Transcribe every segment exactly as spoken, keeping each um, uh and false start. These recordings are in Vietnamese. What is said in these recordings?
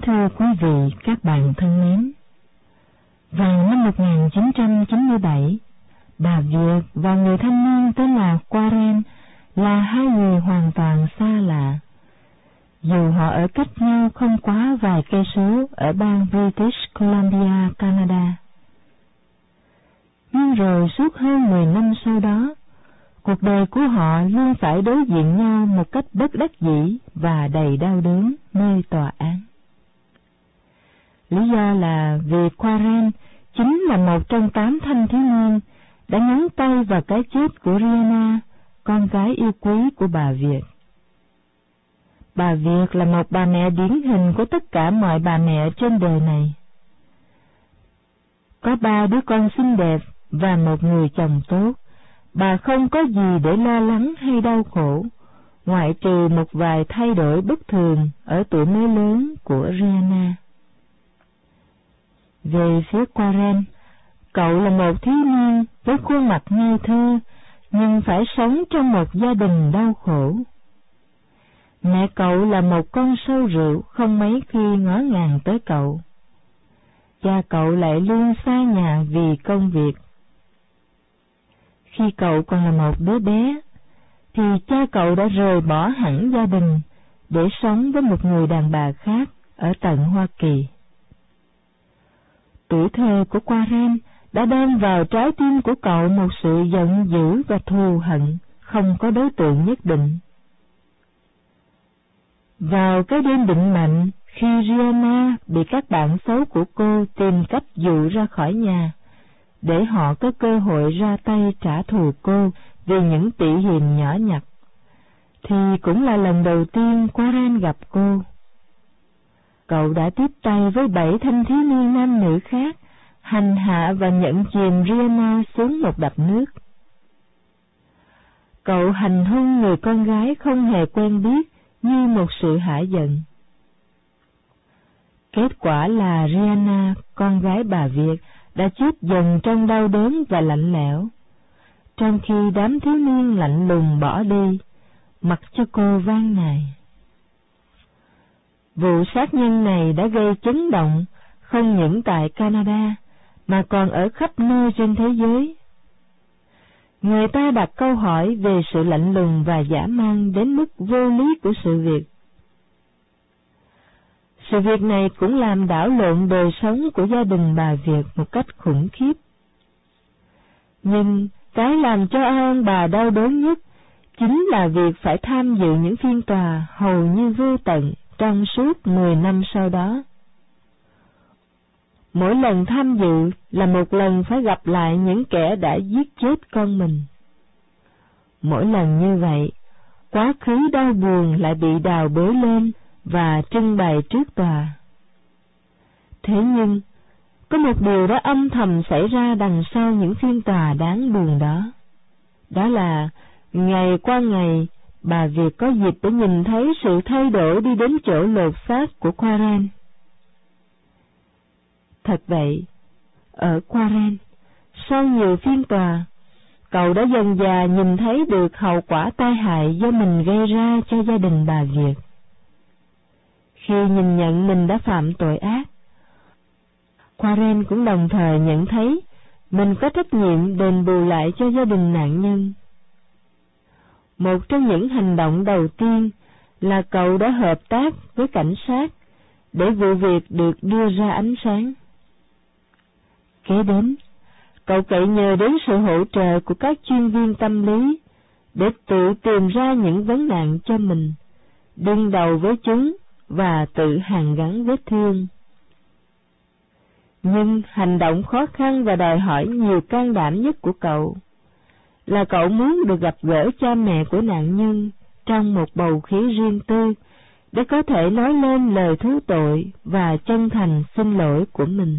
thưa quý vị, các bạn thân mến, vào năm một nghìn chín trăm chín mươi bảy, bà Việt và người thanh niên tên là Warren là hai người hoàn toàn xa lạ. Dù họ ở cách nhau không quá vài cây số ở bang British Columbia, Canada. Nhưng rồi suốt hơn mười năm sau đó, cuộc đời của họ luôn phải đối diện nhau một cách bất đắc dĩ và đầy đau đớn nơi tòa án. Lý do là vì Warren chính là một trong tám thanh thiếu niên đã nhúng tay vào cái chết của Rihanna, con gái yêu quý của bà Việt. Bà Việt là một bà mẹ điển hình của tất cả mọi bà mẹ trên đời này. Có ba đứa con xinh đẹp và một người chồng tốt, bà không có gì để lo lắng hay đau khổ, ngoại trừ một vài thay đổi bất thường ở tuổi mới lớn của Rihanna. Về phía Warren, cậu là một thiếu niên với khuôn mặt ngây thơ, nhưng phải sống trong một gia đình đau khổ. Mẹ cậu là một con sâu rượu không mấy khi ngó ngàng tới cậu. Cha cậu lại luôn xa nhà vì công việc. Khi cậu còn là một đứa bé, thì cha cậu đã rời bỏ hẳn gia đình để sống với một người đàn bà khác ở tận Hoa Kỳ. Tuổi thơ của Warren đã đem vào trái tim của cậu một sự giận dữ và thù hận không có đối tượng nhất định. Vào cái đêm định mệnh, khi Rihanna bị các bạn xấu của cô tìm cách dụ ra khỏi nhà, để họ có cơ hội ra tay trả thù cô vì những tị hiềm nhỏ nhặt, thì cũng là lần đầu tiên Warren gặp cô. Cậu đã tiếp tay với bảy thanh thiếu niên nam nữ khác, hành hạ và nhận chìm Rihanna xuống một đập nước. Cậu hành hung người con gái không hề quen biết như một sự hả giận. Kết quả là Rihanna, con gái bà Việt, đã chết dần trong đau đớn và lạnh lẽo, trong khi đám thiếu niên lạnh lùng bỏ đi, mặc cho cô van nài. Vụ sát nhân này đã gây chấn động không những tại Canada, mà còn ở khắp nơi trên thế giới. Người ta đặt câu hỏi về sự lạnh lùng và dã man đến mức vô lý của sự việc. Sự việc này cũng làm đảo lộn đời sống của gia đình bà Việt một cách khủng khiếp. Nhưng cái làm cho ông bà đau đớn nhất chính là việc phải tham dự những phiên tòa hầu như vô tận trong suốt mười năm sau đó. Mỗi lần tham dự là một lần phải gặp lại những kẻ đã giết chết con mình. Mỗi lần như vậy, quá khứ đau buồn lại bị đào bới lên và trưng bày trước tòa. Thế nhưng, có một điều đã âm thầm xảy ra đằng sau những phiên tòa đáng buồn đó. Đó là, ngày qua ngày, bà Việt có dịp để nhìn thấy sự thay đổi đi đến chỗ lột xác của Warren. Thật vậy, ở Warren, sau nhiều phiên tòa, cậu đã dần dà nhìn thấy được hậu quả tai hại do mình gây ra cho gia đình bà Việt. Khi nhìn nhận mình đã phạm tội ác, Warren cũng đồng thời nhận thấy mình có trách nhiệm đền bù lại cho gia đình nạn nhân. Một trong những hành động đầu tiên là cậu đã hợp tác với cảnh sát để vụ việc được đưa ra ánh sáng. Kế đến, cậu cậy nhờ đến sự hỗ trợ của các chuyên viên tâm lý để tự tìm ra những vấn nạn cho mình, đương đầu với chúng và tự hàn gắn vết thương. Nhưng hành động khó khăn và đòi hỏi nhiều can đảm nhất của cậu là cậu muốn được gặp gỡ cha mẹ của nạn nhân trong một bầu khí riêng tư để có thể nói lên lời thú tội và chân thành xin lỗi của mình.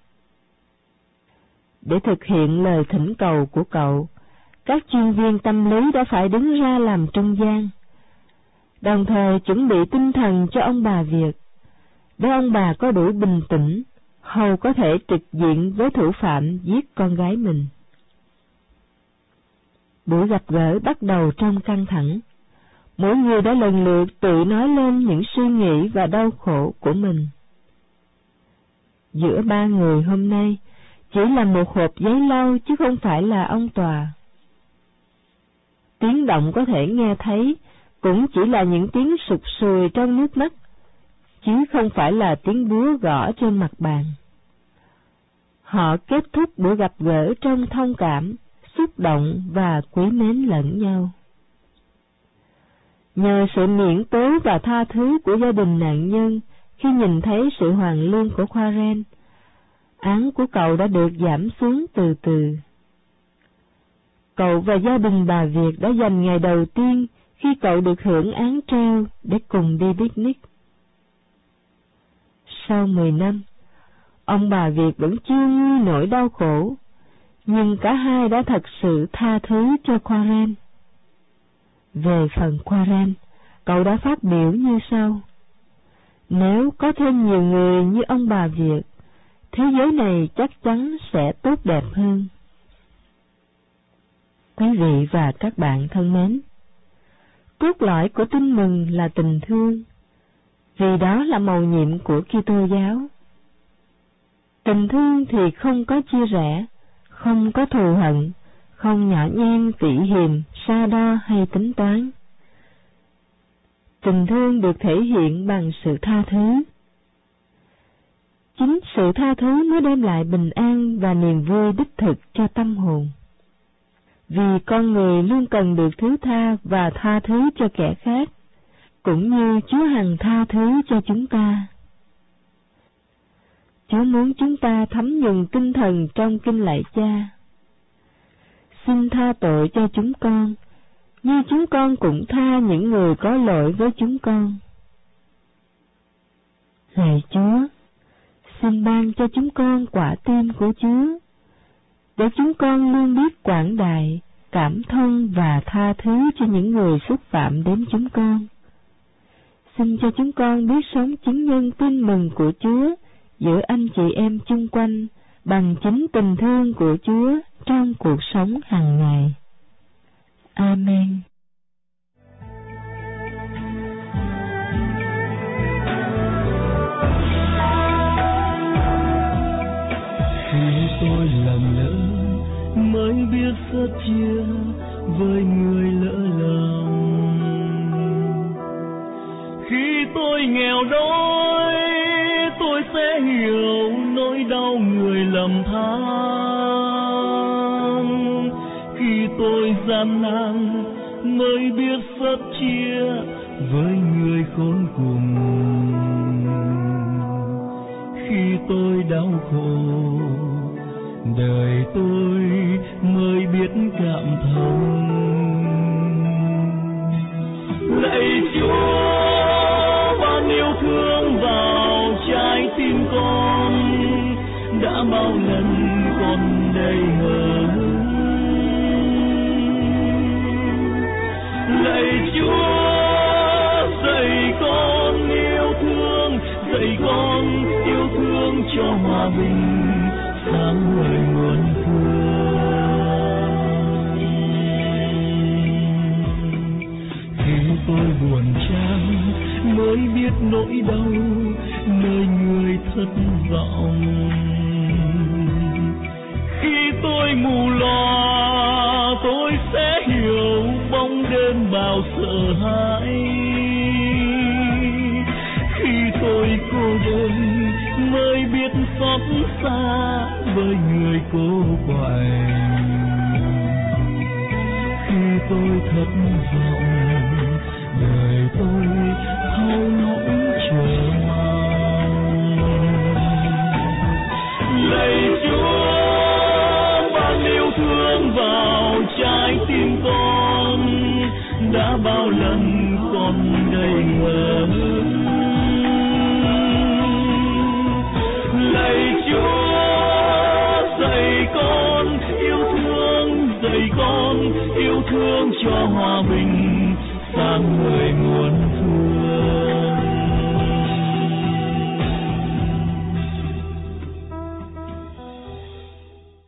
Để thực hiện lời thỉnh cầu của cậu, các chuyên viên tâm lý đã phải đứng ra làm trung gian, đồng thời chuẩn bị tinh thần cho ông bà Việt, để ông bà có đủ bình tĩnh, hầu có thể trực diện với thủ phạm giết con gái mình. Buổi gặp gỡ bắt đầu trong căng thẳng. Mỗi người đã lần lượt tự nói lên những suy nghĩ và đau khổ của mình. giữa ba người hôm nay chỉ là một hộp giấy lau chứ không phải là ông Tòa. Tiếng động có thể nghe thấy cũng chỉ là những tiếng sụt sùi trong nước mắt, chứ không phải là tiếng búa gõ trên mặt bàn. Họ kết thúc buổi gặp gỡ trong thông cảm, xúc động và quý mến lẫn nhau. Nhờ sự miễn tố và tha thứ của gia đình nạn nhân khi nhìn thấy sự hoàn lương của Karen, án của cậu đã được giảm xuống từ từ. Cậu và gia đình bà Việt đã dành ngày đầu tiên khi cậu được hưởng án treo để cùng đi picnic. Sau mười năm, ông bà Việt vẫn chưa nguôi nỗi đau khổ, nhưng cả hai đã thật sự tha thứ cho Karen. Về phần Karen, cậu đã phát biểu như sau: nếu có thêm nhiều người như ông bà Việt, thế giới này chắc chắn sẽ tốt đẹp hơn. Quý vị và các bạn thân mến, cốt lõi của tin mừng là tình thương, vì đó là mầu nhiệm của Kitô giáo. Tình thương thì không có chia rẽ, không có thù hận, không nhỏ nhen tị hiềm, sa đo hay tính toán. Tình thương được thể hiện bằng sự tha thứ. Chính sự tha thứ mới đem lại bình an và niềm vui đích thực cho tâm hồn. Vì con người luôn cần được thứ tha và tha thứ cho kẻ khác, cũng như Chúa hằng tha thứ cho chúng ta. Chúa muốn chúng ta thấm nhuần tinh thần trong kinh lạy Cha: xin tha tội cho chúng con, như chúng con cũng tha những người có lỗi với chúng con. Lạy Chúa, xin ban cho chúng con quả tim của Chúa, để chúng con luôn biết quảng đại, cảm thông và tha thứ cho những người xúc phạm đến chúng con. Xin cho chúng con biết sống chứng nhân tin mừng của Chúa giữa anh chị em chung quanh bằng chính tình thương của Chúa trong cuộc sống hàng ngày. Amen. Khi tôi lầm lỡ mới biết sẻ chia với người lỡ lòng, khi tôi nghèo đói tôi sẽ hiểu nỗi đau người lầm than, khi tôi gian nan mới biết sẻ chia với người khốn cùng, khi tôi đau khổ đời tôi mới biết cảm thông. Lạy Chúa, ban yêu thương vào trái tim con, đã bao lần con đầy hờ hững. Lạy Chúa, dạy con yêu thương, dạy con yêu thương cho hòa bình, sáng ngời muôn phương. Khi tôi buồn chán mới biết nỗi đau nơi người thất vọng, khi tôi mù lòa tôi sẽ hiểu bóng đêm bao sợ hãi, khi tôi cô đơn mới biết xót xa với người cô quạnh, khi tôi thất vọng đời tôi hao nỗi chờ mong. Lạy Chúa, ban yêu thương vào trái tim con, đã bao lần con đầy ngờ ngững. Lạy Chúa, dạy con yêu thương, dạy con yêu thương cho hòa bình, sáng ngời